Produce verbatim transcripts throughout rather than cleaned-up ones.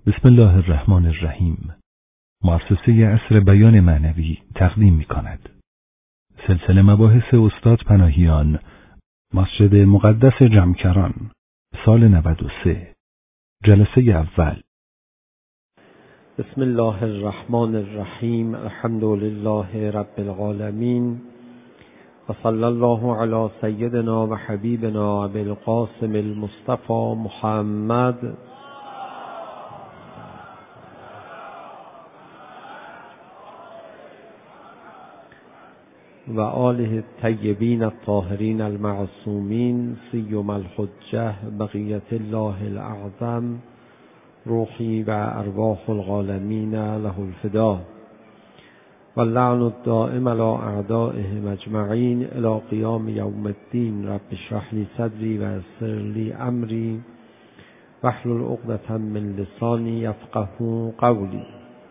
بسم الله الرحمن الرحیم. مؤسسه عصر بیان معنوی تقدیم می کند. سلسله مباحث استاد پناهیان، مسجد مقدس جمکران، سال نود و سه، جلسه اول. بسم الله الرحمن الرحیم. الحمد لله رب العالمین و صلی الله علی سیدنا و حبیبنا ابی القاسم المصطفى محمد و آله الطیبین الطاهرین المعصومین، سیما الحجة بقیت الله الاعظم، روحی و ارواح العالمین له الفدا، و اللعن الدائم علی اعدائهم اجمعین الی قیام یوم الدین. رب اشرح لی صدری و یسر لی امری واحلل عقدة من لسانی یفقهوا قولی.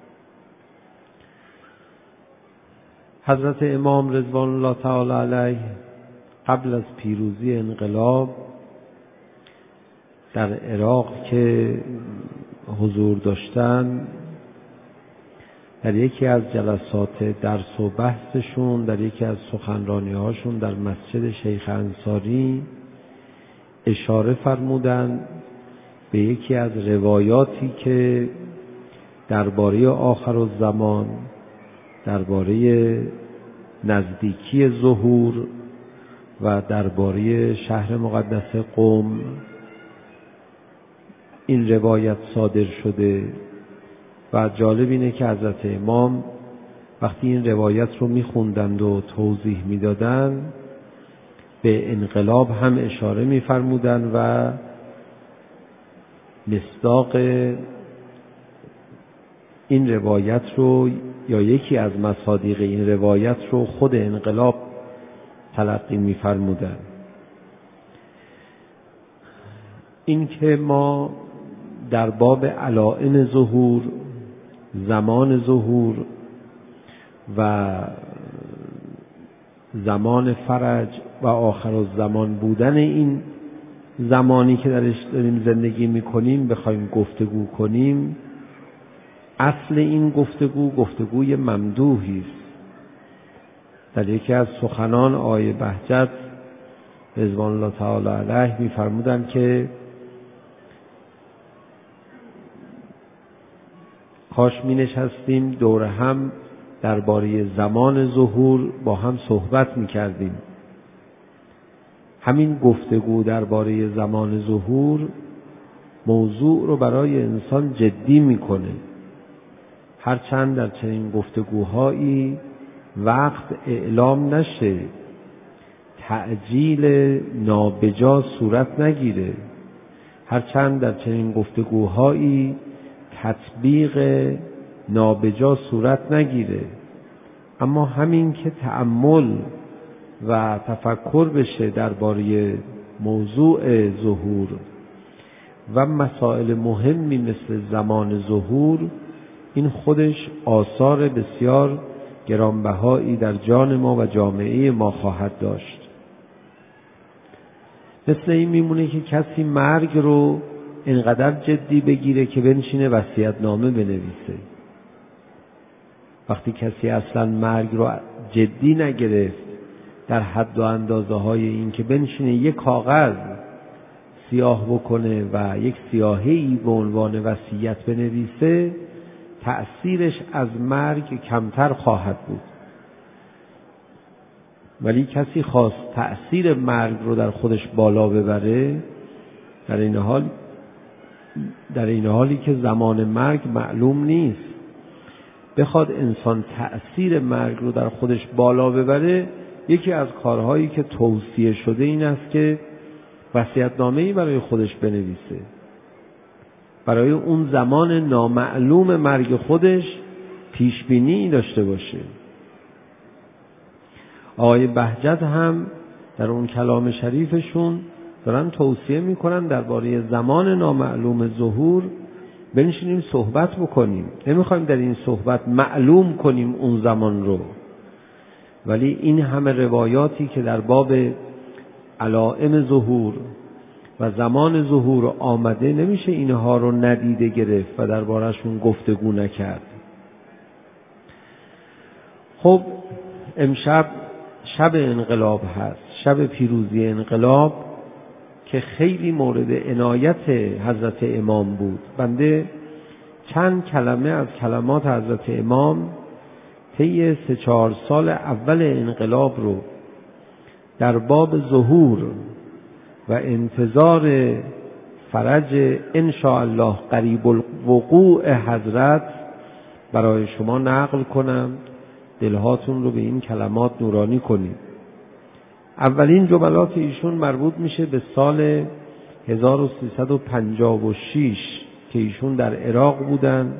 حضرت امام رضوان الله تعالی علیه قبل از پیروزی انقلاب در عراق که حضور داشتن، در یکی از جلسات درس و بحثشون، در یکی از سخنرانی هاشون در مسجد شیخ انصاری اشاره فرمودن به یکی از روایاتی که درباره آخرالزمان، درباره نزدیکی ظهور و درباره شهر مقدس قم این روایت صادر شده. و جالب اینه که حضرت امام وقتی این روایت رو میخوندند و توضیح میدادند به انقلاب هم اشاره میفرمودند و مصداق این روایت رو یا یکی از مصادیق این روایت رو خود انقلاب تلقی می‌فرمودند. این که ما در باب علائم ظهور، زمان ظهور و زمان فرج و آخرالزمان بودن این زمانی که درش داریم زندگی می‌کنیم بخوایم گفتگو کنیم، اصل این گفتگو گفتگوی ممدوحی است. در یکی از سخنان آقای بهجت رضوان الله تعالی علیه می‌فرمودند که کاش می‌نشستیم دور هم درباره زمان ظهور با هم صحبت می‌کردیم. همین گفتگو درباره زمان ظهور موضوع رو برای انسان جدی می‌کنه. هرچند در چنین گفتگوهایی وقت اعلام نشه، تعجیل نابجا صورت نگیره، هرچند در چنین گفتگوهایی تطبیق نابجا صورت نگیره، اما همین که تأمل و تفکر بشه درباره موضوع ظهور و مسائل مهمی مثل زمان ظهور، این خودش آثار بسیار گرانبهایی در جان ما و جامعه ما خواهد داشت. مثل این میمونه که کسی مرگ رو اینقدر جدی بگیره که بنشینه وصیت‌نامه بنویسه. وقتی کسی اصلا مرگ رو جدی نگرفت در حد و اندازه های این که بنشینه یک کاغذ سیاه بکنه و یک سیاهی به عنوان وصیت بنویسه، تأثیرش از مرگ کمتر خواهد بود. ولی کسی خواست تأثیر مرگ رو در خودش بالا ببره، در این حال در این حالی که زمان مرگ معلوم نیست، بخواد انسان تأثیر مرگ رو در خودش بالا ببره، یکی از کارهایی که توصیه شده این است که وصیت‌نامه‌ای برای خودش بنویسه، برای اون زمان نامعلوم مرگ خودش پیشبینی داشته باشه. آقای بهجت هم در اون کلام شریفشون دارن توصیه میکنن درباره زمان نامعلوم ظهور بنشینیم صحبت بکنیم. نمیخوایم در این صحبت معلوم کنیم اون زمان رو، ولی این همه روایاتی که در باب علائم ظهور و زمان ظهور آمده نمیشه اینها رو ندیده گرفت و درباره‌شون گفتگو نکرد. خب امشب شب انقلاب هست، شب پیروزی انقلاب که خیلی مورد عنایت حضرت امام بود. بنده چند کلمه از کلمات حضرت امام طی سه چهار سال اول انقلاب رو در باب ظهور و انتظار فرج انشاءالله قریب الوقوع حضرت برای شما نقل کنم، دلهاتون رو به این کلمات نورانی کنید. اولین جملات ایشون مربوط میشه به سال هزار و سیصد و پنجاه و شش که ایشون در عراق بودن.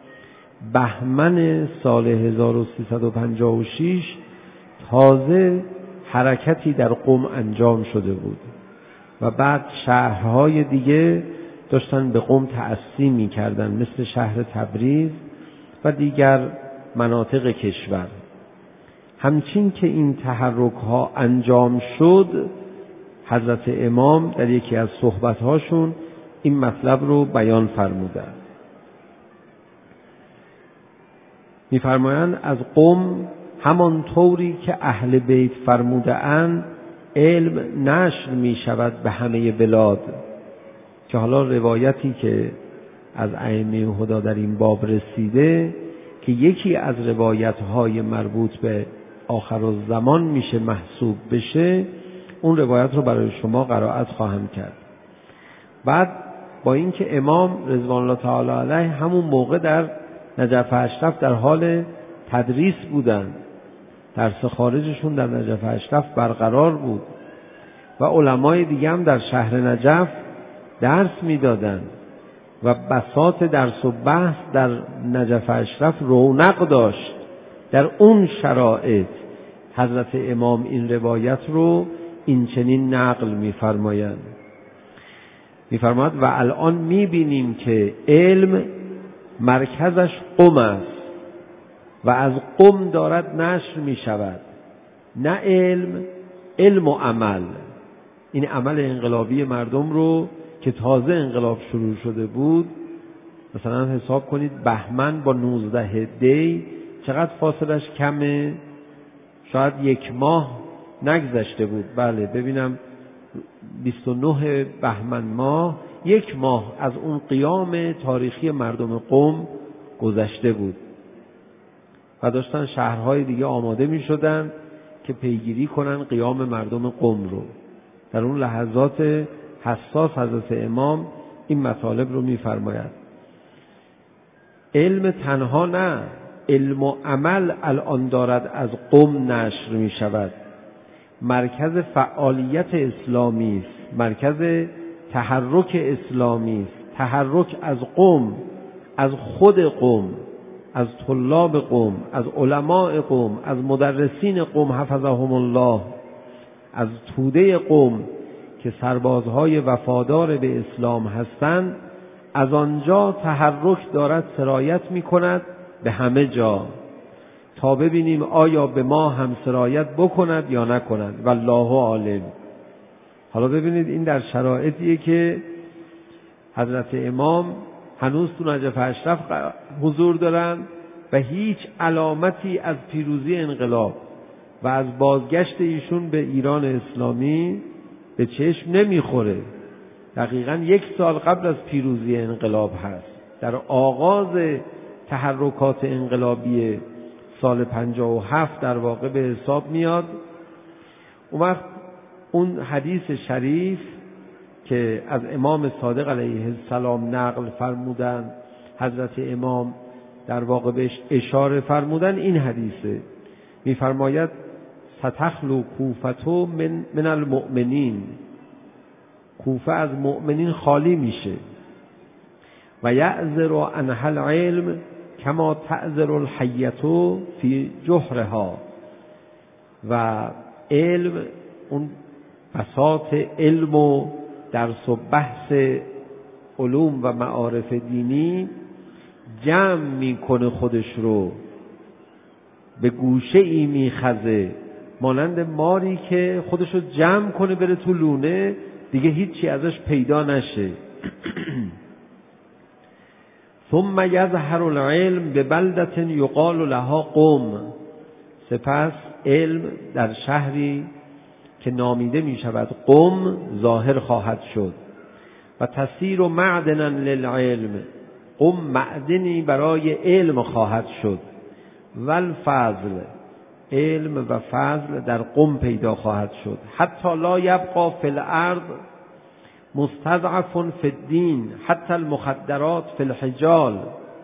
بهمن سال هزار و سیصد و پنجاه و شش تازه حرکتی در قم انجام شده بود و بعد شهرهای دیگه داشتن به قم تأسی می‌کردن، مثل شهر تبریز و دیگر مناطق کشور. همچین که این تحرک ها انجام شد، حضرت امام در یکی از صحبت‌هاشون این مطلب رو بیان فرمودند. می‌فرمایند از قم همان طوری که اهل بیت فرموده اند علم نشر می شود به همه بلاد، که حالا روایتی که از ائمه هدی در این باب رسیده که یکی از روایت‌های مربوط به آخرالزمان میشه محسوب بشه، اون روایت رو برای شما قرائت خواهم کرد. بعد با اینکه امام رضوان الله تعالی علیه همون موقع در نجف اشرف در حال تدریس بودن، درس خارجشون در نجف اشرف برقرار بود و علمای دیگه هم در شهر نجف درس میدادن و بساط درس و بحث در نجف اشرف رونق داشت. در اون شرایط حضرت امام این روایت رو این چنین نقل می‌فرمایند. می‌فرماید و الان می‌بینیم که علم مرکزش قم است و از قم دارد نشر می‌شود، نه علم، علم و عمل. این عمل انقلابی مردم رو که تازه انقلاب شروع شده بود، مثلا حساب کنید بهمن با نوزده دی چقدر فاصلش کمه، شاید یک ماه نگذشته بود. بله ببینم بیست و نه بهمن ماه، یک ماه از اون قیام تاریخی مردم قم گذشته بود و داشتن شهرهای دیگه آماده می شدن که پیگیری کنن قیام مردم قم رو. در اون لحظات حساس حضرت امام این مطالب رو می فرماید. علم تنها نه، علم و عمل الان دارد از قم نشر می شود. مرکز فعالیت اسلامی است، مرکز تحرک اسلامی است. تحرک از قم، از خود قم، از طلاب قم، از علماء قم، از مدرسین قم حفظهم الله، از توده قم که سربازهای وفادار به اسلام هستند. از آنجا تحرک دارد سرایت می کند به همه جا تا ببینیم آیا به ما هم سرایت بکند یا نکند، والله عالم. حالا ببینید این در شرایطیه که حضرت امام هنوز تو نجف اشرف حضور دارن و هیچ علامتی از پیروزی انقلاب و از بازگشت ایشون به ایران اسلامی به چشم نمیخوره. دقیقاً یک سال قبل از پیروزی انقلاب هست، در آغاز تحرکات انقلابی سال پنجاه و هفت در واقع به حساب میاد. اون وقت اون حدیث شریف که از امام صادق علیه السلام نقل فرمودن، حضرت امام در واقع بهش اشاره فرمودن، این حدیثه. میفرماید ستخلو کوفتو من, من المؤمنین، کوفه از مؤمنین خالی میشه. و یعذر عنها العلم کما تعذر الحیة فی جحرها، و علم، اون بساط علم و درس و بحث علوم و معارف دینی جمع میکنه، خودش رو به گوشه ای میخزه، مانند ماری که خودش رو جمع کنه بره تو لونه، دیگه هیچی ازش پیدا نشه. ثم یظهر العلم ببلدة یقال لها قم، سپس علم در شهری که نامیده می شود قم ظاهر خواهد شد. و تسیر معدنا للعلم، قم معدنی برای علم خواهد شد. والفضل، علم و فضل در قم پیدا خواهد شد. حتی لا یبقى فی الارض مستضعف فی الدین حتی المخدرات فی الحجال.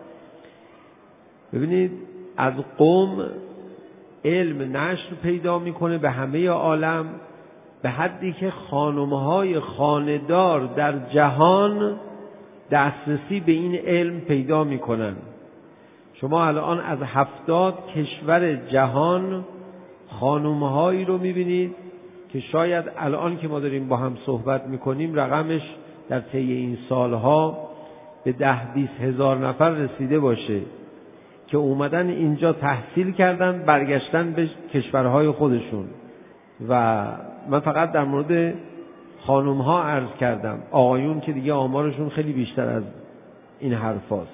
ببینید از قم علم نشر پیدا میکنه به همه عالم، به حدی که خانمهای خانه‌دار در جهان دسترسی به این علم پیدا میکنن. شما الان از هفتاد کشور جهان خانمهایی رو میبینید که شاید الان که ما داریم با هم صحبت میکنیم رقمش در طی این سالها به ده بیست هزار نفر رسیده باشه که اومدن اینجا تحصیل کردن برگشتن به کشورهای خودشون. و من فقط در مورد خانم ها عرض کردم، آقایون که دیگه آمارشون خیلی بیشتر از این حرف هاست.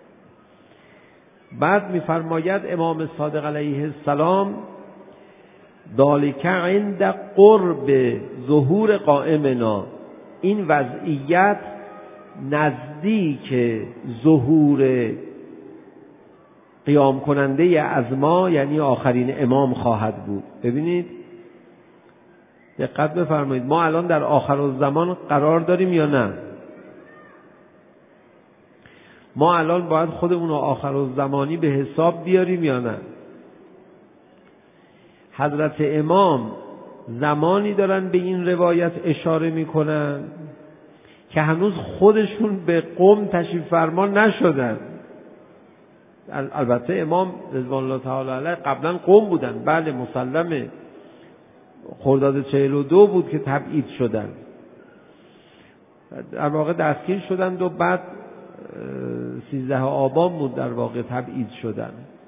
بعد میفرماید امام صادق علیه السلام ذالک عند قرب ظهور قائمنا، این وضعیت نزدیک ظهور قیام کننده از ما یعنی آخرین امام خواهد بود. ببینید دقت بفرمایید، ما الان در آخرالزمان قرار داریم یا نه؟ ما الان باید خودمون رو آخرالزمانی به حساب بیاریم یا نه؟ حضرت امام زمانی دارن به این روایت اشاره میکنن که هنوز خودشون به قم تشریف فرما نشدن. البته امام رضوان الله تعالی علیه قبلا قم بودن، بله مسلمه، خرداد چهل و دو بود که تبعید شدن، در واقع دستگیر شدند و بعد سیزده آبان بود در واقع تبعید شدن.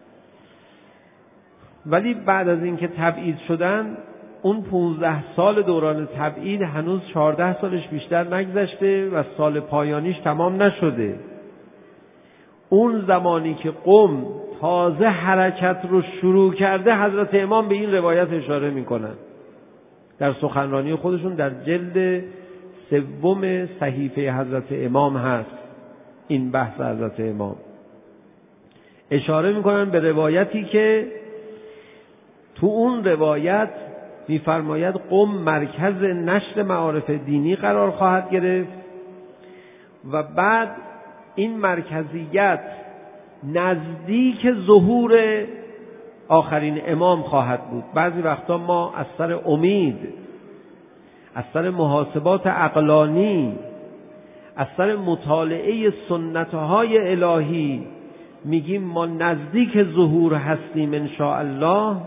ولی بعد از اینکه تبعید شدن اون پونزده سال دوران تبعید هنوز چهارده سالش بیشتر نگذشته و سال پایانیش تمام نشده. اون زمانی که قم تازه حرکت رو شروع کرده حضرت امام به این روایت اشاره میکنن در سخنرانی خودشون، در جلد سوم صحیفه حضرت امام هست این بحث حضرت امام. اشاره میکنن به روایتی که تو اون روایت میفرماید قم مرکز نشر معارف دینی قرار خواهد گرفت و بعد این مرکزیت نزدیک ظهور آخرین امام خواهد بود. بعضی وقتا ما از سر امید، از سر محاسبات عقلانی، از سر مطالعه سنتهای الهی میگیم ما نزدیک ظهور هستیم ان شاء الله.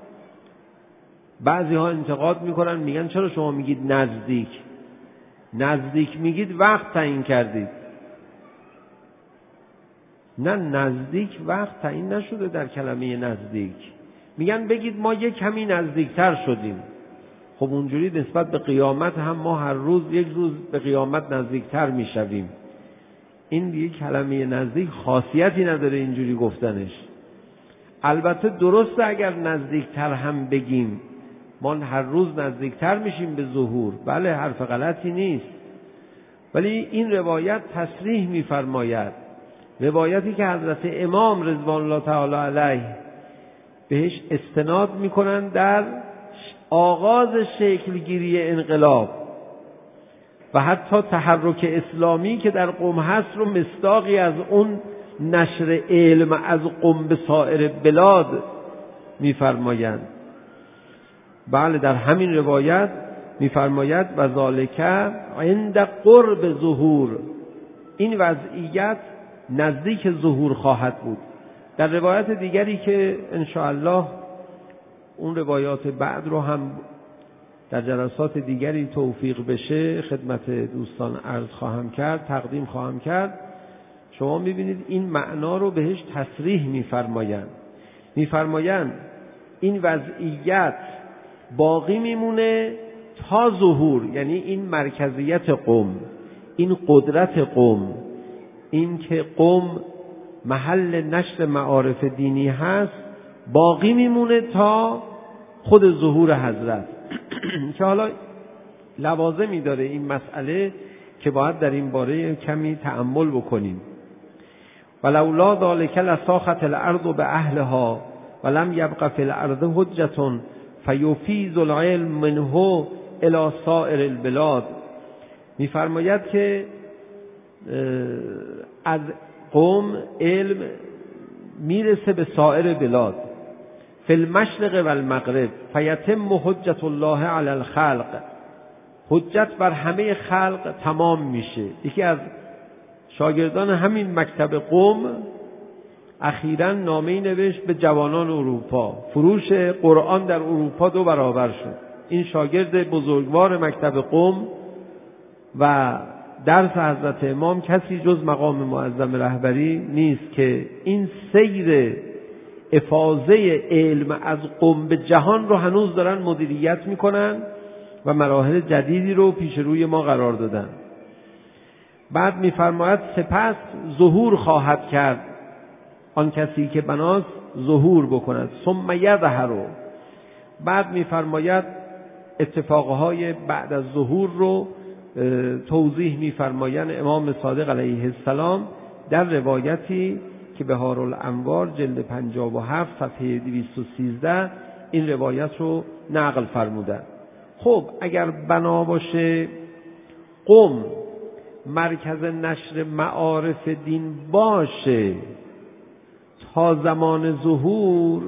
بعضی ها انتقاد میکنن، میگن چرا شما میگید نزدیک؟ نزدیک میگید وقت تعیین کردید. نه، نزدیک وقت تعیین نشده در کلمه نزدیک. میگن بگید ما یک کمی نزدیکتر شدیم. خب اونجوری نسبت به قیامت هم ما هر روز یک روز به قیامت نزدیکتر میشویم. این دیگه کلمه نزدیک خاصیتی نداره اینجوری گفتنش. البته درسته اگر نزدیکتر هم بگیم ما هر روز نزدیکتر میشیم به ظهور، بله حرف غلطی نیست، ولی این روایت تصریح میفرماید، روایتی که حضرت امام رضوان الله تعالی علیه بهش استناد میکنن در آغاز شکلگیری انقلاب و حتی تحرک اسلامی که در قم هست رو مصداقی از اون نشر علم از قم به سایر بلاد میفرمایند. بله در همین روایت میفرماید و ذالک عند قرب ظهور، این وضعیت نزدیک ظهور خواهد بود. در روایت دیگری که ان شاء الله اون روایات بعد رو هم در جلسات دیگری توفیق بشه خدمت دوستان عرض خواهم کرد، تقدیم خواهم کرد، شما میبینید این معنا رو بهش تصریح میفرمایند. میفرمایند این وضعیت باقی میمونه تا ظهور، یعنی این مرکزیت قم، این قدرت قم، این که قم محل نشر معارف دینی هست، باقی میمونه تا خود ظهور حضرت که حالا لوازمی داره این مسئله که باید در این باره کمی تأمل بکنیم. ولولا ذلک لساخت الارض باهلها ولم یبق فی الارض حجة فیفیض العلم منه الی سائر البلاد. میفرماید که از قوم علم میرسه به سایر بلاد، فی المشرق و المغرب فیتم حجت الله علی الخلق، حجت بر همه خلق تمام میشه. یکی از شاگردان همین مکتب قم اخیراً نامه‌ای نوشت به جوانان اروپا، فروش قرآن در اروپا دو برابر شد. این شاگرد بزرگوار مکتب قم و درس حضرت امام کسی جز مقام معظم رهبری نیست که این سیر افاضه علم از قم به جهان رو هنوز دارن مدیریت میکنن و مراحل جدیدی رو پیش روی ما قرار دادن. بعد میفرماید سپس ظهور خواهد کرد آن کسی که بناست ظهور بکند، ثم یظهر. بعد میفرماید اتفاقهای بعد از ظهور رو توضیح میفرمایند امام صادق علیه السلام در روایتی که بهار الانوار جلد پنجاه و هفت صفحه دویست و سیزده این روایت رو نقل فرمودند. خب اگر بنا باشه قم مرکز نشر معارف دین باشه تا زمان ظهور،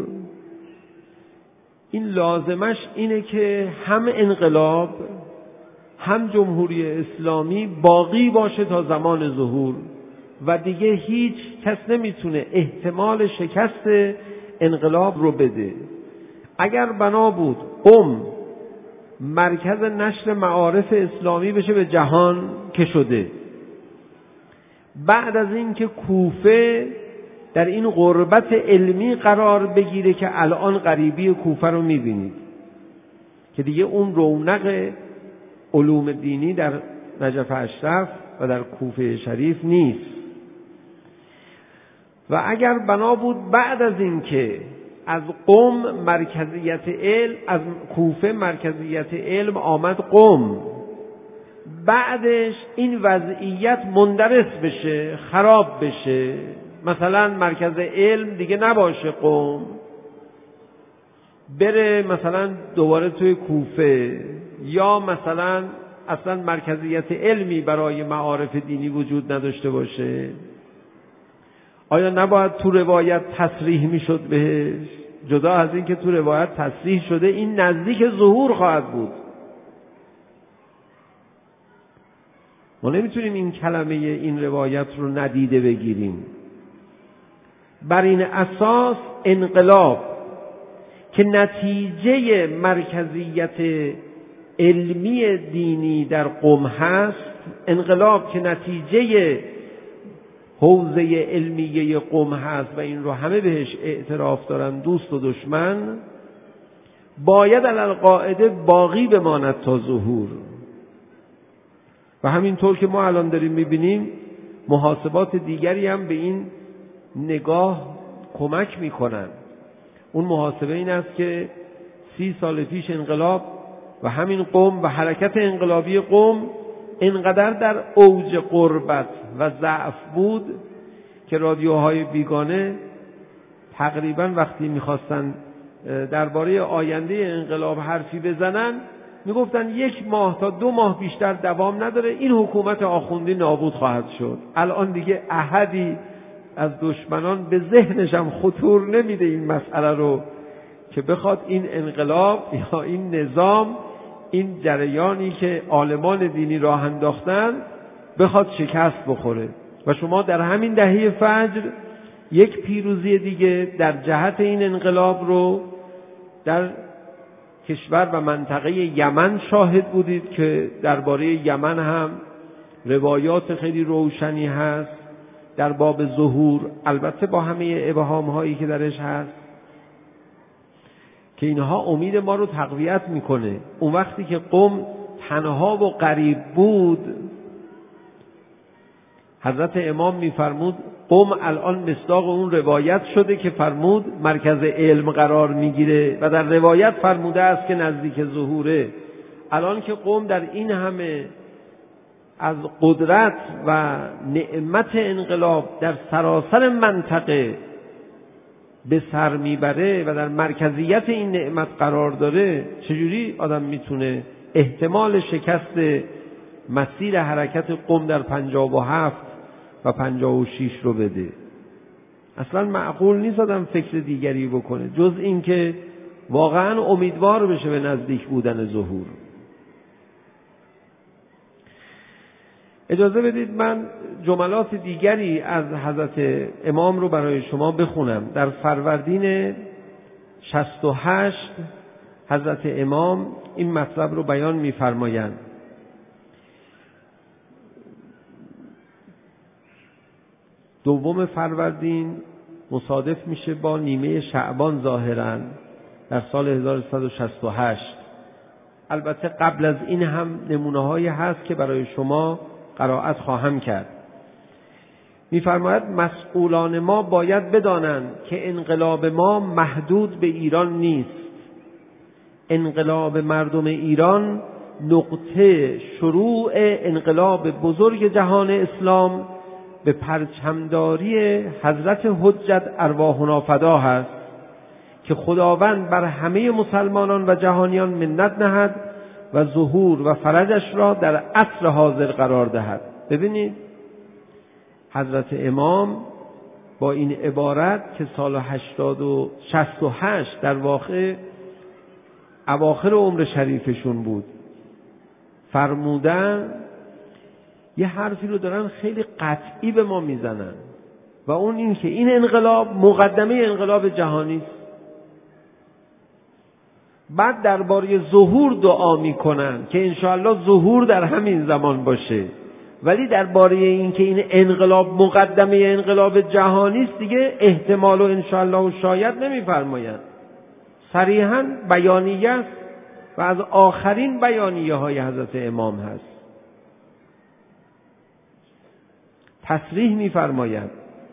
این لازمش اینه که هم انقلاب هم جمهوری اسلامی باقی باشه تا زمان ظهور و دیگه هیچ کس نمیتونه احتمال شکست انقلاب رو بده. اگر بنا بود قم مرکز نشر معارف اسلامی بشه به جهان که شده، بعد از این که کوفه در این غربت علمی قرار بگیره که الان غریبی کوفه رو میبینید که دیگه اون رونق علوم دینی در نجف اشرف و در کوفه شریف نیست، و اگر بنا بود بعد از این که از قم مرکزیت علم، از کوفه مرکزیت علم آمد قم، بعدش این وضعیت مندرس بشه، خراب بشه، مثلا مرکز علم دیگه نباشه قم، بره مثلا دوباره توی کوفه، یا مثلا اصلا مرکزیت علمی برای معارف دینی وجود نداشته باشه، آیا نباید تو روایت تصریح میشد بهش؟ جدا از این که تو روایت تصریح شده این نزدیک ظهور خواهد بود. ما نمیتونیم این کلمه این روایت رو ندیده بگیریم. بر این اساس انقلاب که نتیجه مرکزیت علمی دینی در قم هست، انقلاب که نتیجه حوزه علمیه قم هست و این رو همه بهش اعتراف دارن، دوست و دشمن، باید القاعده باقی بماند تا ظهور. و همینطور که ما الان داریم میبینیم محاسبات دیگری هم به این نگاه کمک میکنن. اون محاسبه این است که سی سال پیش انقلاب و همین قم و حرکت انقلابی قم اینقدر در اوج غربت و ضعف بود که رادیوهای بیگانه تقریبا وقتی میخواستن درباره آینده انقلاب حرفی بزنن میگفتن یک ماه تا دو ماه بیشتر دوام نداره، این حکومت آخوندی نابود خواهد شد. الان دیگه احدی از دشمنان به ذهنش هم خطور نمیده این مسئله رو که بخواد این انقلاب یا این نظام، این جریانی که عالمان دینی راه انداختن بخواد شکست بخوره. و شما در همین دهه فجر یک پیروزی دیگه در جهت این انقلاب رو در کشور و منطقه یمن شاهد بودید که درباره یمن هم روایات خیلی روشنی هست در باب ظهور، البته با همه ابهام هایی که درش هست، که اینها امید ما رو تقویت میکنه. اون وقتی که قوم تنها و غریب بود، حضرت امام میفرمود قوم الان مصداق اون روایت شده که فرمود مرکز علم قرار میگیره و در روایت فرموده است که نزدیک ظهوره. الان که قوم در این همه از قدرت و نعمت انقلاب در سراسر منطقه به سر میبره و در مرکزیت این نعمت قرار داره، چجوری آدم میتونه احتمال شکست مسیر حرکت قوم در پنجاه و هفت و پنجاه و شش رو بده؟ اصلا معقول نیست آدم فکر دیگری بکنه جز این که واقعا امیدوار بشه به نزدیک بودن ظهور. اجازه بدید من جملات دیگری از حضرت امام رو برای شما بخونم. در فروردین شصت و هشت حضرت امام این مطلب رو بیان می‌فرمایند. دوم فروردین مصادف میشه با نیمه شعبان ظاهراً در سال هزار و سیصد و شصت و هشت. البته قبل از این هم نمونه‌هایی هست که برای شما قرائت خواهم کرد. می‌فرماید مسئولان ما باید بدانند که انقلاب ما محدود به ایران نیست. انقلاب مردم ایران نقطه شروع انقلاب بزرگ جهان اسلام به پرچمداری حضرت حجت ارواحنا فدا هست که خداوند بر همه مسلمانان و جهانیان منت نهد و ظهور و فرجش را در عصر حاضر قرار دهد. ببینید حضرت امام با این عبارت که سال هشتاد و شصت و هشت در واقع اواخر عمر شریفشون بود فرمودن، یه حرفی رو دارن خیلی قطعی به ما میزنن و اون این که این انقلاب مقدمه انقلاب جهانی است. بعد درباره ظهور دعا میکنن که انشاءالله ظهور در همین زمان باشه، ولی درباره این که این انقلاب مقدمه انقلاب جهانی است دیگه احتمال و انشاءالله و شاید نمیفرمایند. صریحاً بیانیه است و از آخرین بیانیه های حضرت امام هست. تصریح میفرمایند.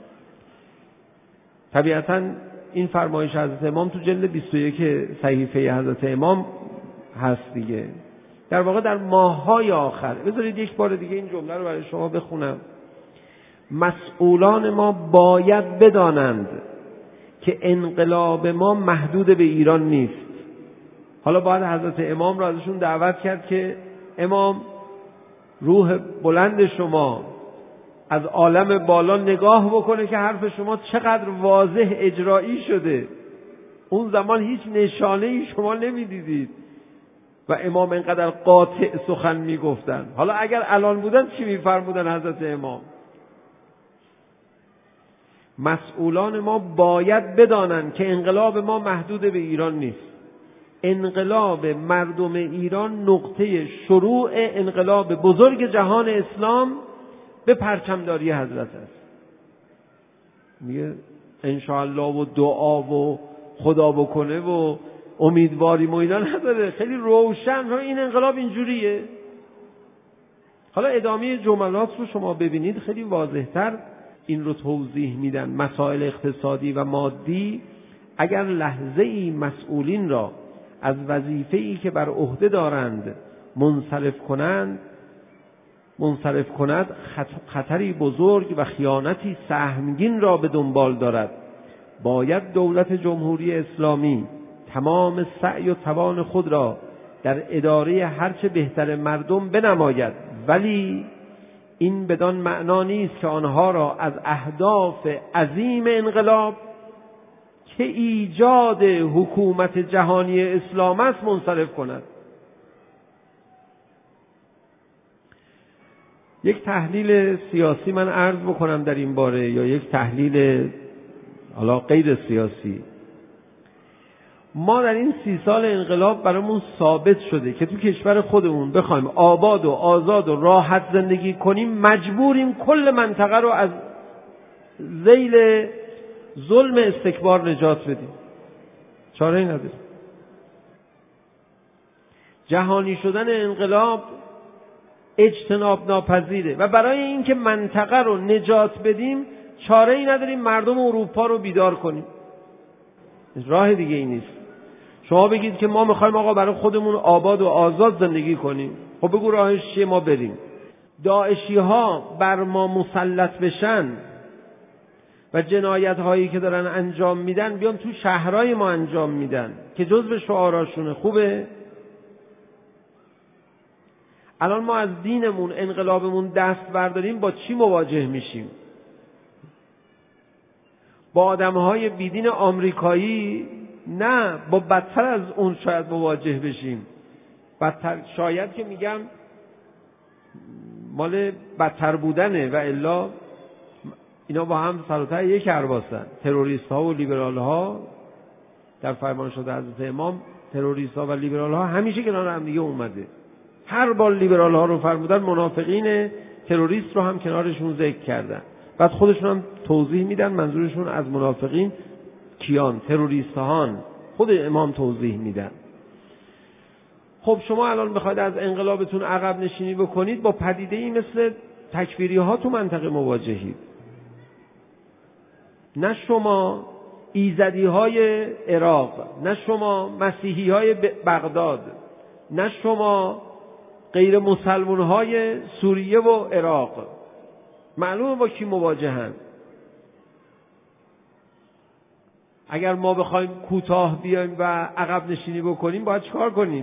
طبیعتاً این فرمایش حضرت امام تو جلد بیست و یک صحیفه حضرت امام هست دیگه، در واقع در ماه‌های آخر. بذارید یک بار دیگه این جمله رو برای شما بخونم. مسئولان ما باید بدانند که انقلاب ما محدود به ایران نیست. حالا باید حضرت امام رو ازشون دعوت کرد که امام روح بلند شما از عالم بالا نگاه بکنه که حرف شما چقدر واضح اجرایی شده. اون زمان هیچ نشانه‌ای شما نمی‌دیدید و امام اینقدر قاطع سخن میگفتن. حالا اگر الان بودن چی میفرمودن حضرت امام؟ مسئولان ما باید بدانند که انقلاب ما محدود به ایران نیست. انقلاب مردم ایران نقطه شروع انقلاب بزرگ جهان اسلام به پرچمداری حضرت است. میگه انشاءالله و دعا و خدا بکنه و امیدواری و اینا نداره، خیلی روشن این انقلاب اینجوریه. حالا ادامه جملات رو شما ببینید خیلی واضح‌تر این رو توضیح میدن. مسائل اقتصادی و مادی اگر لحظه‌ای مسئولین را از وظیفه‌ای که بر عهده دارند منصرف کنند منصرف کند خطری بزرگ و خیانتی سهمگین را به دنبال دارد. باید دولت جمهوری اسلامی تمام سعی و توان خود را در اداره هرچه بهتر مردم بنماید، ولی این بدان معنا نیست که آنها را از اهداف عظیم انقلاب که ایجاد حکومت جهانی اسلام است منصرف کند. یک تحلیل سیاسی من عرض بکنم در این باره، یا یک تحلیل حالا غیر سیاسی. ما در این سی سال انقلاب برامون ثابت شده که تو کشور خودمون بخوایم آباد و آزاد و راحت زندگی کنیم مجبوریم کل منطقه رو از ذیل ظلم استکبار نجات بدیم. چاره‌ای نداریم. جهانی شدن انقلاب اجتناب ناپذیره و برای اینکه منطقه رو نجات بدیم چاره ای نداریم مردم اروپا رو بیدار کنیم. راه دیگه ای نیست. شما بگید که ما میخوایم آقا برای خودمون آباد و آزاد زندگی کنیم، خب بگو راهش چیه ما بریم. داعشی ها بر ما مسلط بشن و جنایت هایی که دارن انجام میدن بیان تو شهرهای ما انجام میدن که جزء شعاراشونه. خوبه؟ الان ما از دینمون انقلابمون دست برداریم با چی مواجه میشیم؟ با آدمهای بیدین آمریکایی؟ نه، با بدتر از اون شاید مواجه بشیم. بدتر شاید که میگم مال بدتر بودنه و الا اینا با هم سر و ته یک کرباسن. تروریست ها و لیبرال ها در فرمان شده حضرت امام، تروریست ها و لیبرال ها همیشه کنار هم دیگه اومده. هر بار لیبرال ها رو فرمودن منافقین، تروریست رو هم کنارشون ذکر کردن. بعد خودشون هم توضیح میدن منظورشون از منافقین کیان؟ تروریستان. خود امام توضیح میدن. خب شما الان بخواید از انقلابتون عقب نشینی بکنید، با پدیده‌ای مثل تکفیری ها تو منطقه مواجهید. نه شما ایزدی های عراق، نه شما مسیحی های بغداد، نه شما غیر مسلمان های سوریه و عراق. معلومه با کی مواجهن. اگر ما بخوایم کوتاه بیایم و عقب نشینی بکنیم باید چیکار کنیم؟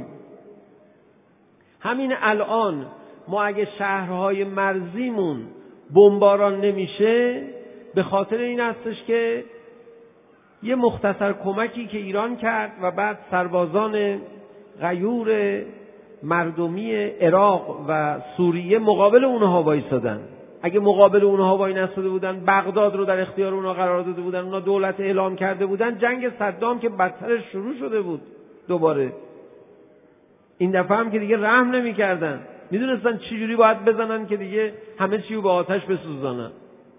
همین الان ما اگه شهرهای مرزیمون بمباران نمیشه به خاطر این هستش که یه مختصر کمکی که ایران کرد و بعد سربازان غیور مردمی عراق و سوریه مقابل اونها وایسادن. اگه مقابل اونها وای نستاده بودن، بغداد رو در اختیار اونها قرار داده بودن، اونها دولت اعلام کرده بودن، جنگ صدام که بدترش شروع شده بود دوباره. این دفعه هم که دیگه رحم نمی کردن. می دونستن چی جوری باید بزنن که دیگه همه چی رو به آتش بسوزانن.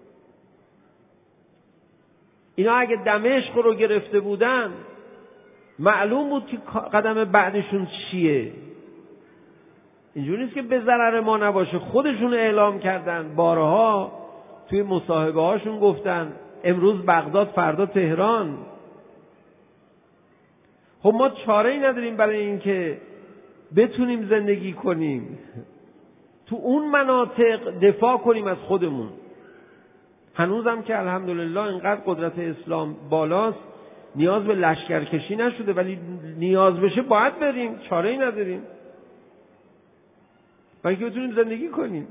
اینا اگه دمشق رو گرفته بودن معلوم بود که قدم بعدشون چیه. اینجوری نیست که به ضرر ما نباشه. خودشون اعلام کردن، بارها توی مصاحبه هاشون گفتن امروز بغداد فردا تهران. خب ما چاره ای نداریم برای اینکه بتونیم زندگی کنیم تو اون مناطق، دفاع کنیم از خودمون. هنوزم که الحمدلله اینقدر قدرت اسلام بالاست نیاز به لشکرکشی نشده، ولی نیاز بشه باید بریم، چاره ای نداریم برای که بتونیم زندگی کنیم.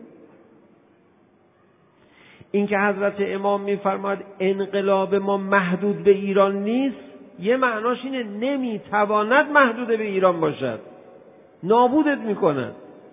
این که حضرت امام میفرماد انقلاب ما محدود به ایران نیست، یه معناش اینه نمیتواند محدود به ایران باشد، نابودت میکنن.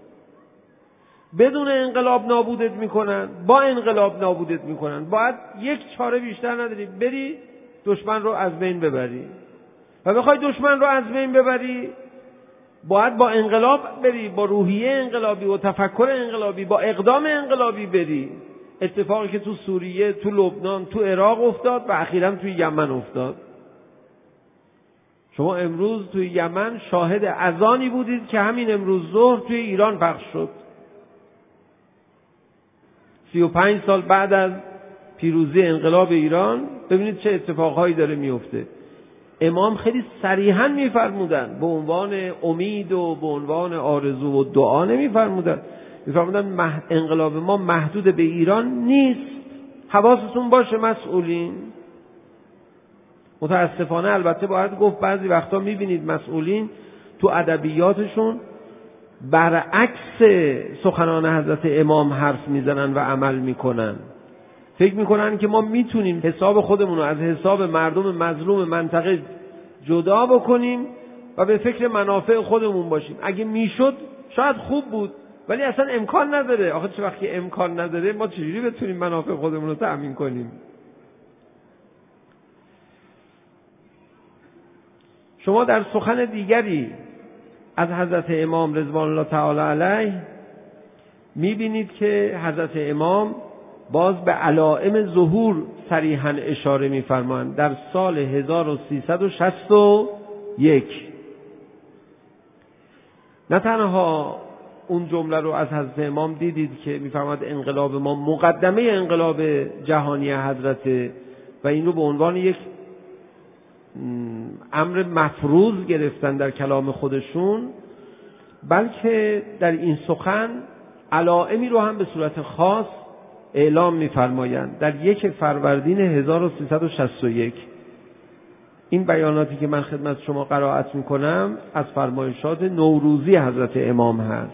بدون انقلاب نابودت میکنن، با انقلاب نابودت میکنن. باید یک چاره بیشتر نداری، بری دشمن رو از بین ببری. و بخوای دشمن رو از بین ببری باید با انقلاب بری، با روحیه انقلابی و تفکر انقلابی، با اقدام انقلابی بری. اتفاقی که تو سوریه، تو لبنان، تو عراق افتاد و اخیراً توی یمن افتاد. شما امروز توی یمن شاهد اذانی بودید که همین امروز ظهر توی ایران پخش شد. سی و پنج سال بعد از پیروزی انقلاب ایران ببینید چه اتفاقهایی داره میفته. امام خیلی صریحاً میفرمودن، به عنوان امید و به عنوان آرزو و دعا نمیفرمودن، میفرمودن انقلاب ما محدود به ایران نیست، حواستون باشه مسئولین. متاسفانه البته باید گفت بعضی وقتا میبینید مسئولین تو ادبیاتشون برعکس سخنان حضرت امام حرف میزنن و عمل میکنن. فکر میکنن که ما میتونیم حساب خودمون رو از حساب مردم مظلوم منطقه جدا بکنیم و به فکر منافع خودمون باشیم. اگه میشد شاید خوب بود، ولی اصلا امکان نداره. آخه چه وقتی امکان نداره ما چجوری بتونیم منافع خودمون رو تأمین کنیم؟ شما در سخن دیگری از حضرت امام رضوان الله تعالی علیه میبینید که حضرت امام باز به علائم ظهور صریحاً اشاره می‌فرمایند. در سال هزار و سیصد و شصت و یک نه تنها اون جمله رو از حضرت امام دیدید که میفرماد انقلاب ما مقدمه انقلاب جهانی حضرت و این رو به عنوان یک امر مفروض گرفتن در کلام خودشون، بلکه در این سخن علائمی رو هم به صورت خاص اعلام می‌فرمایند. در یک فروردین هزار و سیصد و شصت و یک این بیاناتی که من خدمت شما قرائت می‌کنم از فرمایشات نوروزی حضرت امام هست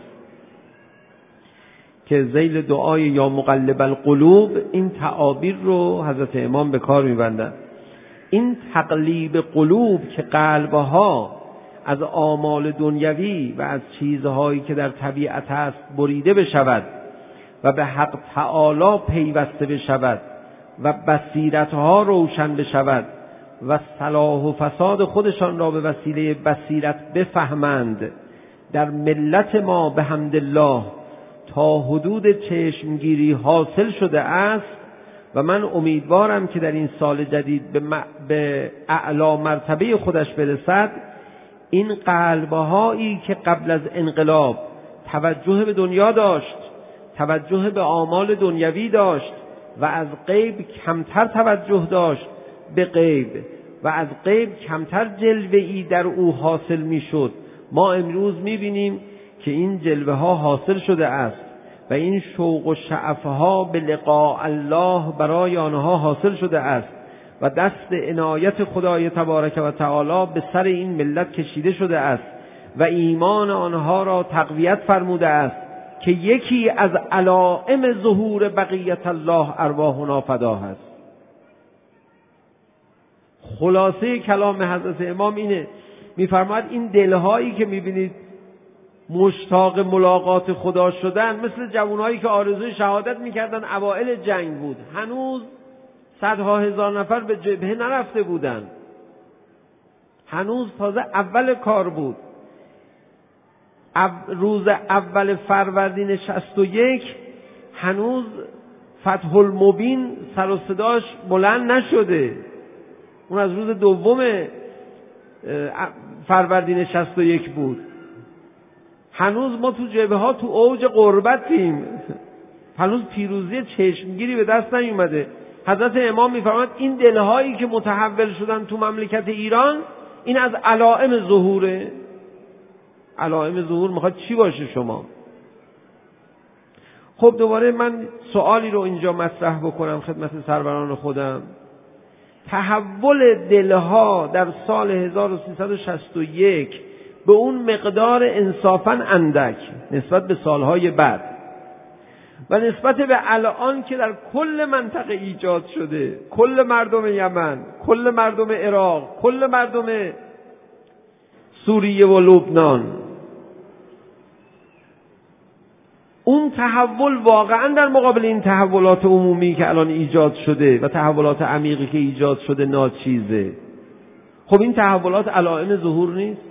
که ذیل دعای یا مقلب القلوب این تعابیر رو حضرت امام به کار می‌بندند. این تقلیب قلوب که قلبها از آمال دنیوی و از چیزهایی که در طبیعت است بریده بشود و به حق تعالی پیوسته بشود و بصیرتها روشن بشود و صلاح و فساد خودشان را به وسیله بصیرت بفهمند، در ملت ما به حمدالله تا حدود چشمگیری حاصل شده است و من امیدوارم که در این سال جدید به, م... به اعلی مرتبه خودش برسد. این قلبهایی که قبل از انقلاب توجه به دنیا داشت، توجه به آمال دنیوی داشت و از غیب کمتر توجه داشت به غیب و از غیب کمتر جلوه‌ای در او حاصل میشد، ما امروز میبینیم که این جلوه ها حاصل شده است و این شوق و شعفها به لقاء الله برای آنها حاصل شده است و دست عنایت خدای تبارک و تعالی به سر این ملت کشیده شده است و ایمان آنها را تقویت فرموده است که یکی از علائم ظهور بقیت الله ارواحنا فدا است. خلاصه کلام حضرت امام اینه، میفرماید این دلهایی که میبینید مشتاق ملاقات خدا شدن مثل جوانهایی که آرزوی شهادت میکردن اوائل جنگ بود، هنوز صدها هزار نفر به جبهه نرفته بودن، هنوز تازه اول کار بود. روز اول فروردین شصت و یک هنوز فتح المبین سر و صداش بلند نشده، اون از روز دوم فروردین شصت و یک بود. هنوز ما تو جبهه ها تو اوج غربتیم، هنوز پیروزی چشمگیری به دست نیومده. حضرت امام میفرماید این دلهایی که متحول شدن تو مملکت ایران این از علائم ظهوره. علائم ظهور میخواد چی باشه شما؟ خب دوباره من سوالی رو اینجا مطرح بکنم خدمت سروران خودم. تحول دلها در سال هزار و سیصد و شصت و یک به اون مقدار انصافاً اندک نسبت به سالهای بعد و نسبت به الان که در کل منطقه ایجاد شده، کل مردم یمن، کل مردم عراق، کل مردم سوریه و لبنان، اون تحول واقعاً در مقابل این تحولات عمومی که الان ایجاد شده و تحولات عمیقی که ایجاد شده ناچیزه. خب این تحولات علائم ظهور نیست؟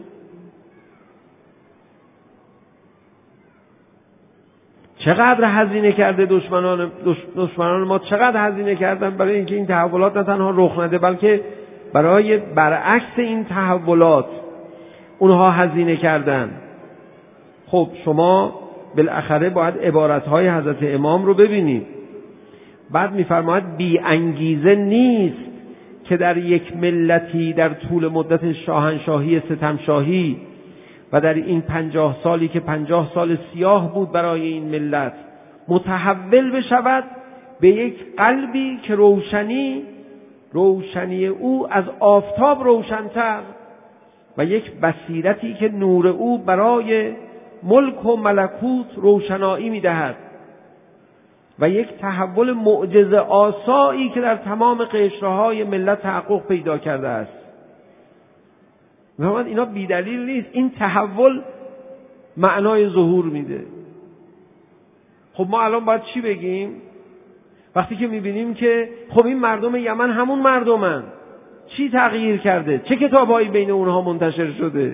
چقدر هزینه کرده دشمنان دشمنان ما، چقدر هزینه کردن برای اینکه این تحولات نه تنها رخ نده بلکه برای برعکس این تحولات اونها هزینه کردن. خب شما بالاخره باید عبارتهای حضرت امام رو ببینید. بعد میفرماید بی انگیزه نیست که در یک ملتی در طول مدت شاهنشاهی ستمشاهی و در این پنجاه سالی که پنجاه سال سیاه بود برای این ملت متحول بشود به یک قلبی که روشنی روشنی او از آفتاب روشن‌تر و یک بصیرتی که نور او برای ملک و ملکوت روشنایی می‌دهد و یک تحول معجزه آسایی که در تمام قشرهای ملت تحقق پیدا کرده است. می‌فرماید اینا بی‌دلیل نیست، این تحول معنای ظهور میده. خب ما الان باید چی بگیم وقتی که می‌بینیم که خب این مردم یمن همون مردمن، چی تغییر کرده؟ چه کتابایی بین اونها منتشر شده؟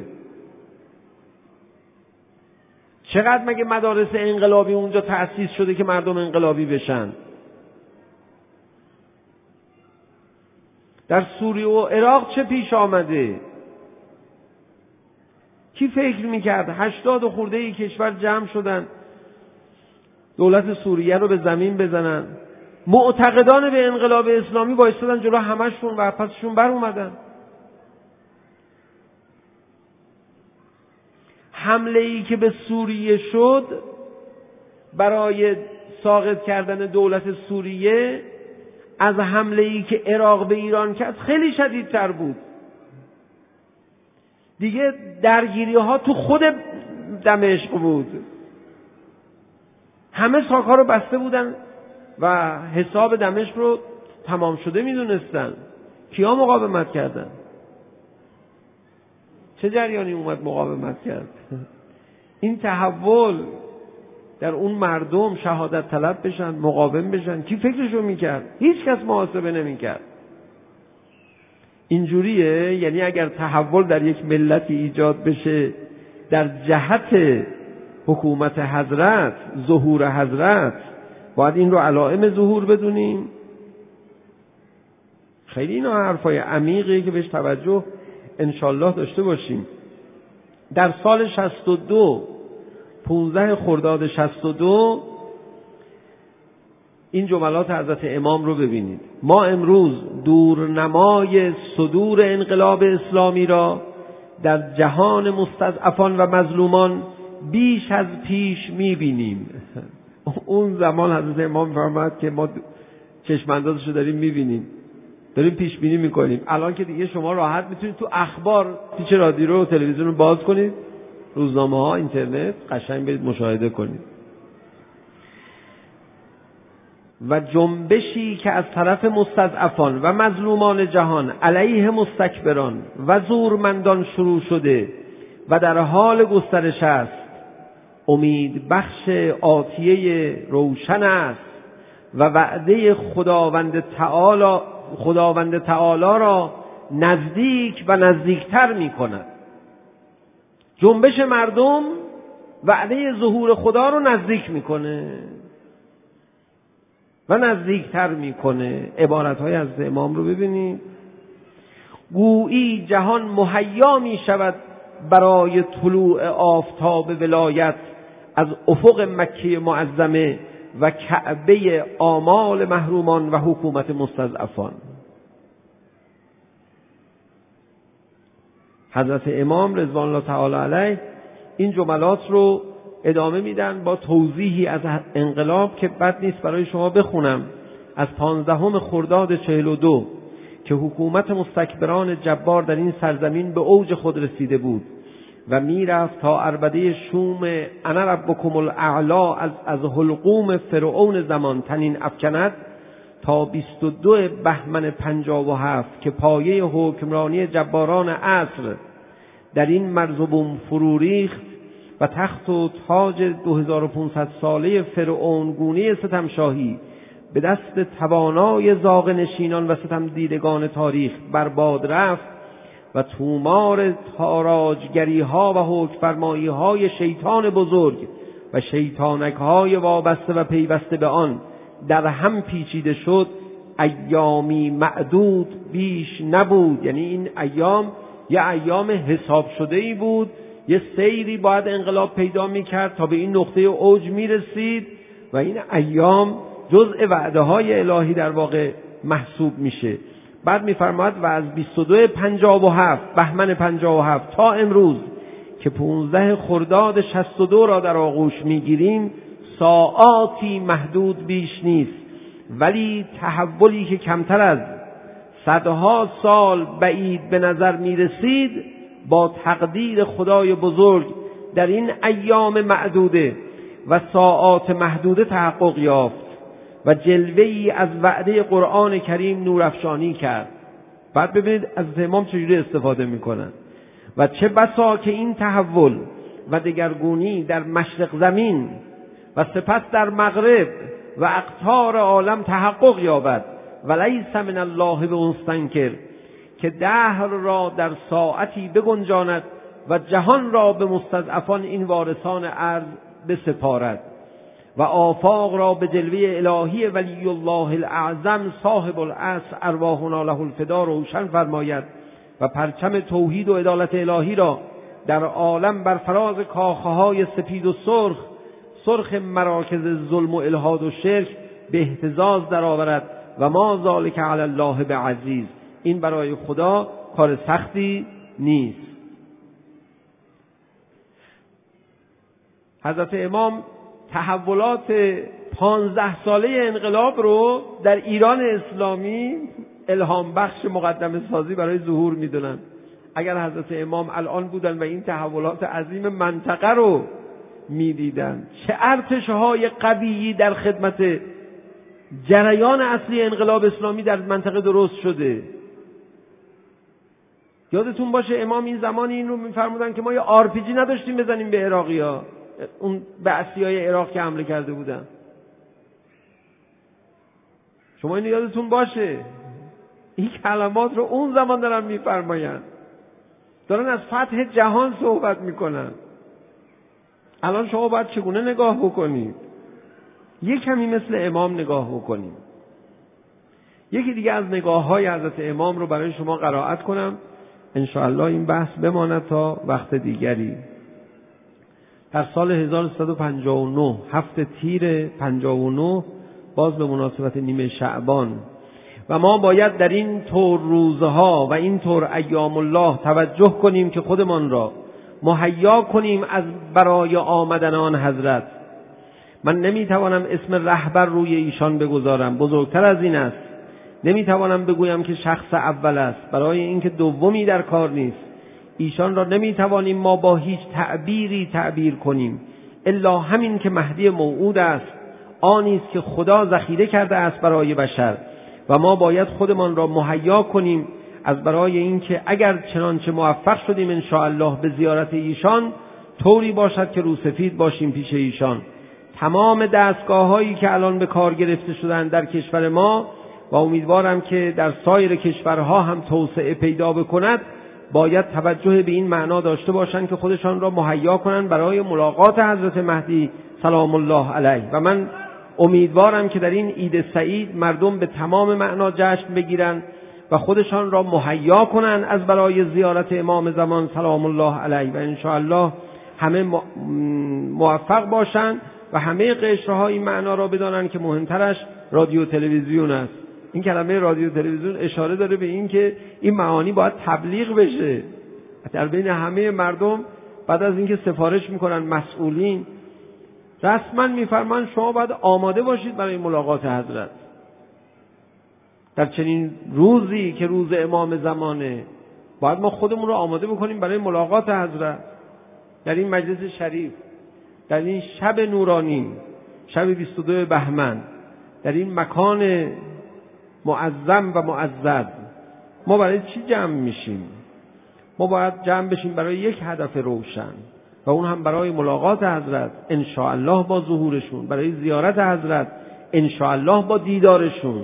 چقدر مگه مدارس انقلابی اونجا تأسیس شده که مردم انقلابی بشن؟ در سوریه و عراق چه پیش آمده؟ کی فکر میکرد هشتاد و خورده ای کشور جمع شدن دولت سوریه رو به زمین بزنن؟ معتقدان به انقلاب اسلامی وایسادن جلو همشون و پسشون بر اومدن. حمله ای که به سوریه شد برای ساقط کردن دولت سوریه از حمله ای که عراق به ایران کرد خیلی شدیدتر بود. دیگه درگیری ها تو خود دمشق بود، همه ساک‌ها رو بسته بودن و حساب دمشق رو تمام شده میدونستن. کیا مقاومت کردن؟ چه جریانی اومد مقاومت کرد؟ این تحول در اون مردم شهادت طلب بشن، مقاوم بشن، کی فکرشو میکرد؟ هیچ کس محاسبه نمیکرد. اینجوریه، یعنی اگر تحول در یک ملتی ایجاد بشه در جهت حکومت حضرت، ظهور حضرت، باید این رو علائم ظهور بدونیم. خیلی اینا حرفای عمیقی که بهش توجه انشالله داشته باشیم. در سال شصت و دو، پونزده خرداد شصت و دو، این جملات حضرت امام رو ببینید: ما امروز دورنمای صدور انقلاب اسلامی را در جهان مستضعفان و مظلومان بیش از پیش می‌بینیم. اون زمان حضرت امام فرمود که ما چشم اندازش رو داریم می‌بینیم، داریم پیش بینی می‌کنیم. الان که دیگه شما راحت می‌تونید تو اخبار پیچ رادیو و تلویزیون رو باز کنید، روزنامه‌ها، اینترنت، قشنگ برید مشاهده کنید. و جنبشی که از طرف مستضعفان و مظلومان جهان علیه مستکبران و زورمندان شروع شده و در حال گسترش است، امید بخش آتیه روشن است و وعده خداوند تعالی خداوند تعالی را نزدیک و نزدیکتر می کند. جنبش مردم وعده ظهور خدا رو نزدیک میکنه و نزدیکتر میکنه. عبارتهای از امام رو ببینید: گویی جهان مهیا می شود برای طلوع آفتاب ولایت از افق مکه معظمه و کعبه آمال محرومان و حکومت مستضعفان. حضرت امام رضوان الله تعالی علیه این جملات رو ادامه میدن با توضیحی از انقلاب که بد نیست برای شما بخونم. از پانزدهم خرداد چهل و دو که حکومت مستکبران جبار در این سرزمین به اوج خود رسیده بود و میرفت تا عربده شوم انا ربکم الاعلا از از حلقوم فرعون زمان تنین افکند، تا بیست و دو بهمن پنجاه و هفت که پایه حکمرانی جباران عصر در این مرز و بوم فرو ریخت و تخت و تاج دو هزار و پانصد ساله فرعون گونه ستمشاهی به دست توانای زاغ نشینان و ستم دیدگان تاریخ برباد رفت و تومار تاراجگری ها و حکم فرمایی های شیطان بزرگ و شیطانک های وابسته و پیوسته به آن در هم پیچیده شد، ایامی معدود بیش نبود. یعنی این ایام یه ایام حساب شده ای بود، یه سیری باید انقلاب پیدا میکرد تا به این نقطه اوج میرسید و این ایام جزء وعده های الهی در واقع محسوب میشه. بعد میفرماید و از بیست و دو پنجاه و هفت بهمن پنجاه و هفت تا امروز که پانزده خرداد شصت و دو را در آغوش میگیریم، ساعاتی محدود بیش نیست، ولی تحولی که کمتر از صدها سال بعید به نظر میرسید با تقدیر خدای بزرگ در این ایام معدوده و ساعات محدوده تحقق یافت و جلوه‌ای از وعده قرآن کریم نورافشانی کرد. بعد ببینید از امام چجوری استفاده میکنن: و چه بسا که این تحول و دگرگونی در مشرق زمین و سپس در مغرب و اقطار عالم تحقق یابد و لیس من الله به مستنکر، که دهر را در ساعتی بگنجاند و جهان را به مستضعفان این وارثان ارض بسپارد و آفاق را به جلوه الهی ولی الله الاعظم صاحب العصر ارواحنا له الفدا روشن فرماید و پرچم توحید و عدالت الهی را در عالم بر فراز کاخه های سپید و سرخ، سرخ مراکز ظلم و الحاد و شرک به اهتزاز درآورد و ما ذلک علی الله بعزیز. این برای خدا کار سختی نیست. حضرت امام تحولات پانزده ساله انقلاب رو در ایران اسلامی الهام بخش مقدمه سازی برای ظهور میدونن. اگر حضرت امام الان بودن و این تحولات عظیم منطقه رو میدیدن، چه ارتشهای قویی در خدمت جریان اصلی انقلاب اسلامی در منطقه درست شده. یادتون باشه امام این زمانی این رو میفرمودن که ما یه آر پی جی نداشتیم بزنیم به عراقی‌ها، اون بعثیای عراق که حمله کرده بودن. شما اینو یادتون باشه. این کلمات رو اون زمان دارن میفرماین، دارن از فتح جهان صحبت میکنن. الان شما باید چگونه نگاه بکنید؟ یک کمی مثل امام نگاه بکنید. یکی دیگه از نگاه های حضرت امام رو برای شما قرائت کنم، انشاءالله این بحث بماند تا وقت دیگری. در سال هزار و سیصد و پنجاه و نه، هفت تیر پنجاه و نه، باز به مناسبت نیمه شعبان، و ما باید در این طور روزها و این طور ایام الله توجه کنیم که خودمان را مهیا کنیم از برای آمدن آن حضرت. من نمیتوانم اسم رهبر روی ایشان بگذارم، بزرگتر از این است. نمیتوانم بگویم که شخص اول است، برای اینکه دومی در کار نیست. ایشان را نمیتوانیم ما با هیچ تعبیری تعبیر کنیم الا همین که مهدی موعود است، آنی است که خدا ذخیره کرده است برای بشر، و ما باید خودمان را مهیا کنیم از برای اینکه اگر چنانچه موفق شدیم ان شاء الله به زیارت ایشان، طوری باشد که روسفید باشیم پیش ایشان. تمام دستگاه هایی که الان به کار گرفته شدن در کشور ما و امیدوارم که در سایر کشورها هم توسعه پیدا بکند، باید توجه به این معنا داشته باشند که خودشان را مهیا کنند برای ملاقات حضرت مهدی سلام الله علیه. و من امیدوارم که در این عید سعید مردم به تمام معنا جشن بگیرند و خودشان را مهیا کنند از برای زیارت امام زمان سلام الله علیه، و ان شاء الله همه موفق باشند و همه قشرها این معنا را بدانند که مهمترش رادیو تلویزیون است. این کلمه رادیو تلویزیون اشاره داره به این که این معانی باید تبلیغ بشه در بین همه مردم. بعد از اینکه سفارش میکنن مسئولین، رسما میفرمان شما باید آماده باشید برای ملاقات حضرت در چنین روزی که روز امام زمانه. باید ما خودمون رو آماده بکنیم برای ملاقات حضرت در این مجلس شریف، در این شب نورانی، شب بیست و دو بهمن، در این مکان معظم و معزز. ما برای چی جمع میشیم؟ ما باید جمع بشیم برای یک هدف روشن، و اون هم برای ملاقات حضرت ان شاء الله با ظهورشون، برای زیارت حضرت ان شاء الله با دیدارشون.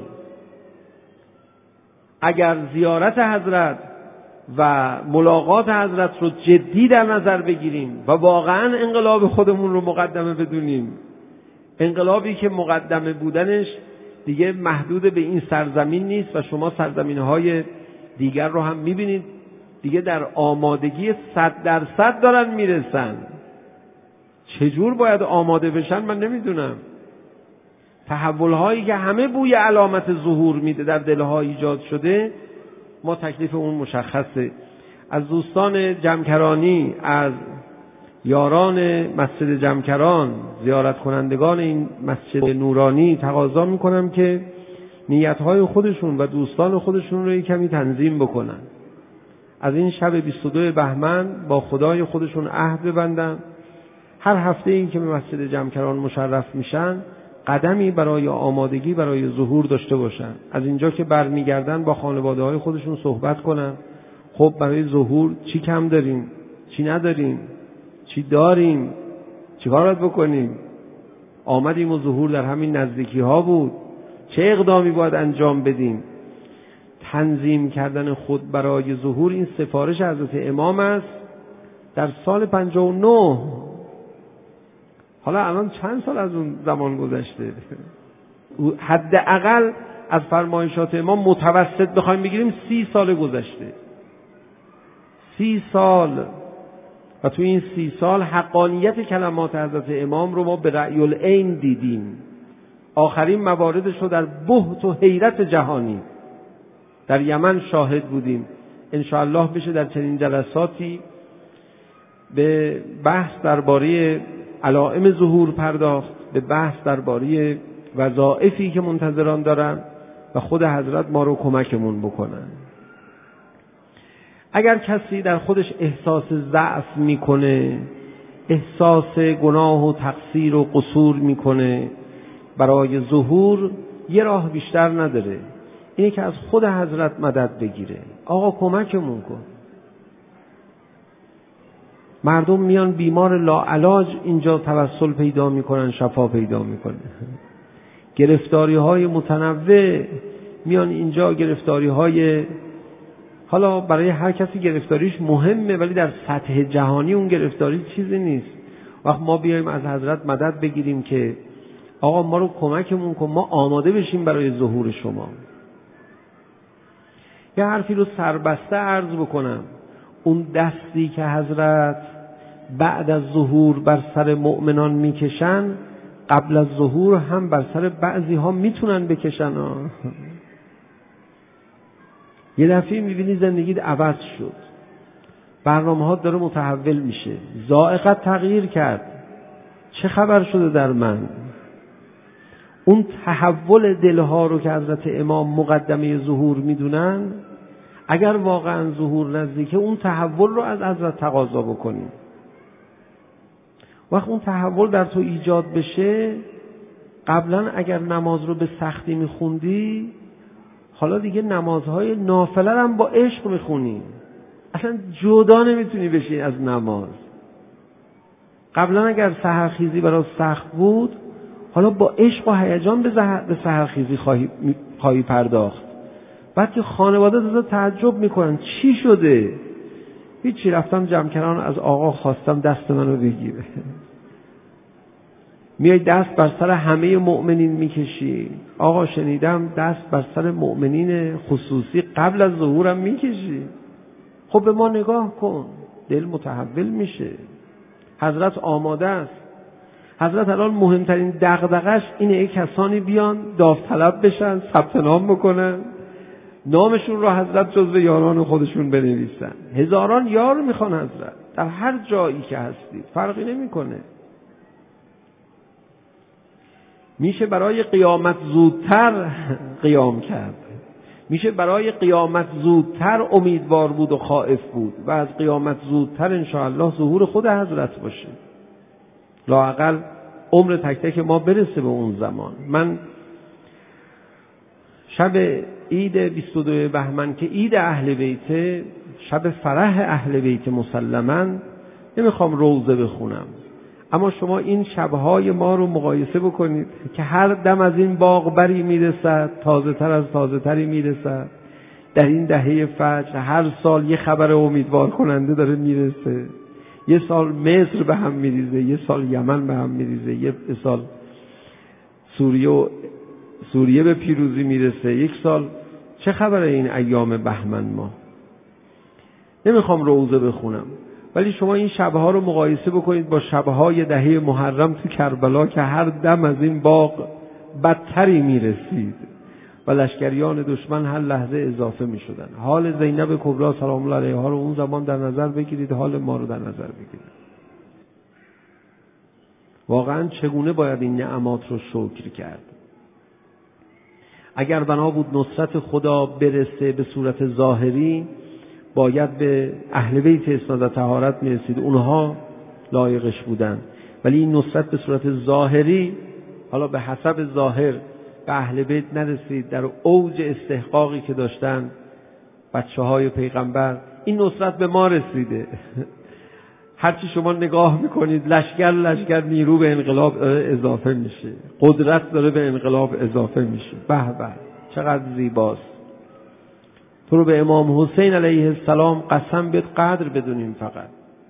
اگر زیارت حضرت و ملاقات حضرت رو جدی در نظر بگیریم و واقعا انقلاب خودمون رو مقدمه بدونیم، انقلابی که مقدمه بودنش دیگه محدود به این سرزمین نیست و شما سرزمین‌های دیگر رو هم می‌بینید دیگه در آمادگی صد درصد دارن میرسن. چجور باید آماده بشن من نمیدونم. تحول‌هایی که همه بوی علامت ظهور میده در دلها ایجاد شده، ما تکلیف اون مشخصه. از دوستان جمکرانی، از یاران مسجد جمکران، زیارت کنندگان این مسجد نورانی تقاضا میکنم که نیتهای خودشون و دوستان خودشون رو کمی تنظیم بکنن. از این شب بیست و دو بهمن با خدای خودشون عهد ببندن، هر هفته این که به مسجد جمکران مشرف میشن قدمی برای آمادگی برای ظهور داشته باشن. از اینجا که برمیگردن با خانواده های خودشون صحبت کنن. خب برای ظهور چی کم داریم، چی نداریم، چی داریم، چی کارات بکنیم. آمدیم و ظهور در همین نزدیکی ها بود، چه اقدامی باید انجام بدیم. تنظیم کردن خود برای ظهور این سفارش حضرت امام است در سال پنجاه و نه. حالا الان چند سال از اون زمان گذشته؟ حداقل از فرمایشات امام متوسط بخوایم بگیریم سی سال گذشته. سی سال و تو این سی سال حقانیت کلمات حضرت امام رو ما به رأی العین دیدیم. آخرین مواردش رو در بهت و حیرت جهانی در یمن شاهد بودیم. انشاءالله بشه در چنین جلساتی به بحث درباره علائم ظهور پرداخت، به بحث درباره وظایفی که منتظران دارن و خود حضرت ما رو کمکمون بکنن. اگر کسی در خودش احساس ضعف میکنه، احساس گناه و تقصیر و قصور میکنه، برای ظهور یه راه بیشتر نداره، اینه که از خود حضرت مدد بگیره. آقا کمکمون کن. مردم میان بیمار لاعلاج اینجا توسل پیدا میکنن، شفا پیدا میکنه. گرفتاری های متنوع میان اینجا، گرفتاری های حالا برای هر کسی گرفتاریش مهمه، ولی در سطح جهانی اون گرفتاری چیزی نیست. وقت ما بیایم از حضرت مدد بگیریم که آقا ما رو کمکمون کن، ما آماده بشیم برای ظهور شما. یه حرفی رو سربسته عرض بکنم. اون دستی که حضرت بعد از ظهور بر سر مؤمنان میکشن، قبل از ظهور هم بر سر بعضی ها میتونن بکشن ها. یه دفعه میبینی زندگیت عوض شد، برنامه ها داره متحول میشه، ذائقت تغییر کرد، چه خبر شده در من؟ اون تحول دلها رو که حضرت امام مقدمه ظهور میدونن، اگر واقعا ظهور نزدیکه، اون تحول رو از حضرت تقاضا بکنیم. وقت اون تحول در تو ایجاد بشه، قبلا اگر نماز رو به سختی میخوندی، حالا دیگه نمازهای نافله هم با عشق میخونی، اصلا جدا نمیتونی بشی از نماز. قبلا اگر سحرخیزی برای سخت بود، حالا با عشق و هیجان به سحرخیزی خواهی, خواهی پرداخت. بعد که خانواده داده تعجب میکنن چی شده؟ هیچی، رفتم جمکران از آقا خواستم دست منو بگیره. میای دست بر سر همه مؤمنین میکشی. آقا شنیدم دست بر سر مؤمنین خصوصی قبل از ظهورم میکشی. خب به ما نگاه کن، دل متحول میشه. حضرت آماده است. حضرت الان مهمترین دغدغش اینه کسانی بیان داوطلب بشن، ثبت نام بکنن، نامشون رو حضرت جزو یاران خودشون بنویسن. هزاران یار میخوان حضرت در هر جایی که هستید، فرقی نمیکنه. میشه برای قیامت زودتر قیام کرد، میشه برای قیامت زودتر امیدوار بود و خائف بود و از قیامت زودتر انشاءالله ظهور خود حضرت باشه. لااقل عمر تک تک ما برسه به اون زمان. من شب عید بیست و دو بهمن که عید اهل بیت، شب فرح اهل بیت مسلماً، نمیخوام روزه بخونم، اما شما این شبهای ما رو مقایسه بکنید که هر دم از این باغ بری میرسد، تازه تر از تازه تری میرسد. در این دهه فجر هر سال یه خبر امیدوار کننده داره میرسه. یه سال مصر به هم میریزه، یه سال یمن به هم میریزه، یه سال سوریه و سوریه به پیروزی میرسه، یک سال چه خبره این ایام بهمن ما؟ نمیخوام روزه بخونم، ولی شما این شبها رو مقایسه بکنید با شبهای دهه محرم تو کربلا که هر دم از این باغ بدتری میرسید و لشکریان دشمن هر لحظه اضافه میشدن. حال زینب کبری سلام الله علیها رو اون زمان در نظر بگیرید، حال ما رو در نظر بگیرید. واقعا چگونه باید این نعمات رو شکر کرد؟ اگر بنا بود نصرت خدا برسه به صورت ظاهری، باید به اهل بیت اسناد و طهارت میرسید، اونها لایقش بودن. ولی این نصرت به صورت ظاهری، حالا به حسب ظاهر، به اهل بیت نرسید. در اوج استحقاقی که داشتن بچه های پیغمبر، این نصرت به ما رسیده. هرچی شما نگاه میکنید، لشکر لشکر نیرو به انقلاب اضافه میشه، قدرت داره به انقلاب اضافه میشه. به به چقدر زیباست. تو رو به امام حسین علیه السلام قسم بهت قدر بدونیم. فقط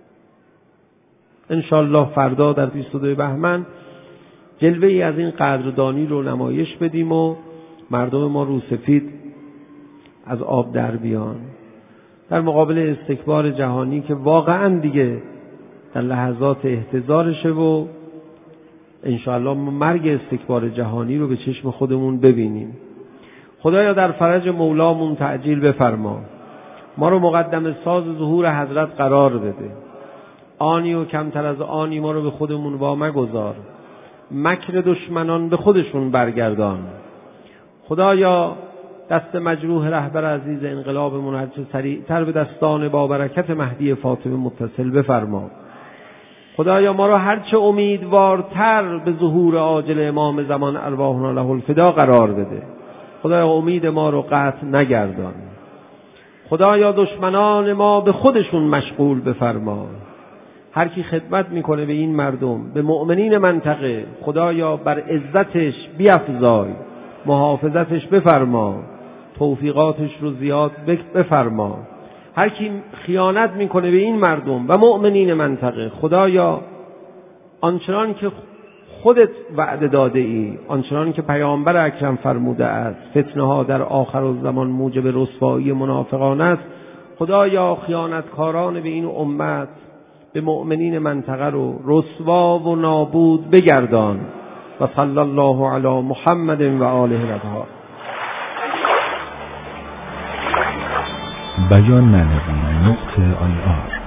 انشالله فردا در بیست و دو بهمن جلوه ای از این قدردانی رو نمایش بدیم و مردم ما روسفید از آب در بیان در مقابل استکبار جهانی که واقعا دیگه در لحظات احتضارشه و انشاءالله ما مرگ استکبار جهانی رو به چشم خودمون ببینیم. خدایا در فرج مولامون تعجیل بفرما، ما رو مقدم ساز ظهور حضرت قرار بده، آنی و کمتر از آنی ما رو به خودمون وامگذار، مکر دشمنان به خودشون برگردان. خدایا دست مجروح رهبر عزیز انقلابمون هرچه سریعتر به دستان با برکت مهدی فاطمه متصل بفرما. خدایا ما را هرچه امیدوارتر به ظهور عاجل امام زمان ارواحنا له الفدا قرار بده. خدایا امید ما رو قطع نگردان. خدایا دشمنان ما به خودشون مشغول بفرما. هر کی خدمت میکنه به این مردم، به مؤمنین منطقه، خدایا بر عزتش بیفزای، محافظتش بفرما، توفیقاتش رو زیاد بفرما. هر کی خیانت میکنه به این مردم و مؤمنین منطقه، خدایا آنچنان که خودت وعده داده ای، آنچنان که پیامبر اکرم فرموده است، فتنه ها در آخر الزمان موجب رسوایی منافقان است، خدایا خیانتکاران به این امت، به مؤمنین منطقه رو رسوا و نابود بگردان. و صلی الله علی محمد و آله الاطهار. بیان معنوی نقطه آی آر